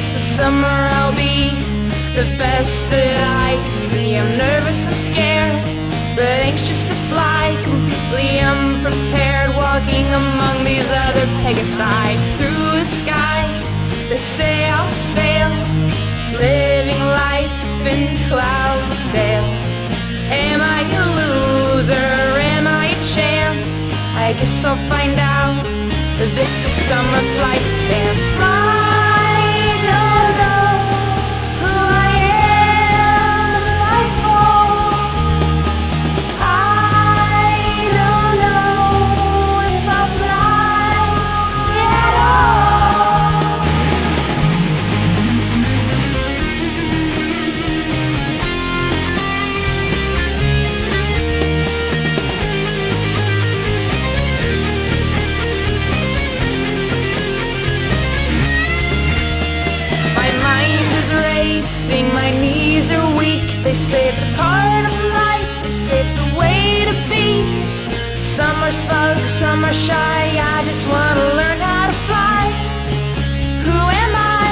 this the summer I'll be the best that I can be. I'm nervous, I'm scared, but anxious to fly, completely unprepared, walking among these other Pegasi through the sky. They say I'll sail, living life in Cloudsdale. Am I a loser? Am I a champ? I guess I'll find out. This is summer flight camp. I don't know who I am if I fall. I don't know if I'll fly at all. My knees are weak. They say it's a part of life. They say it's the way to be. Some are smug, some are shy. I just want to learn how to fly. Who am I?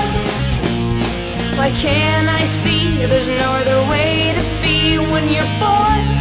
Why can't I see there's no other way to be when you're born?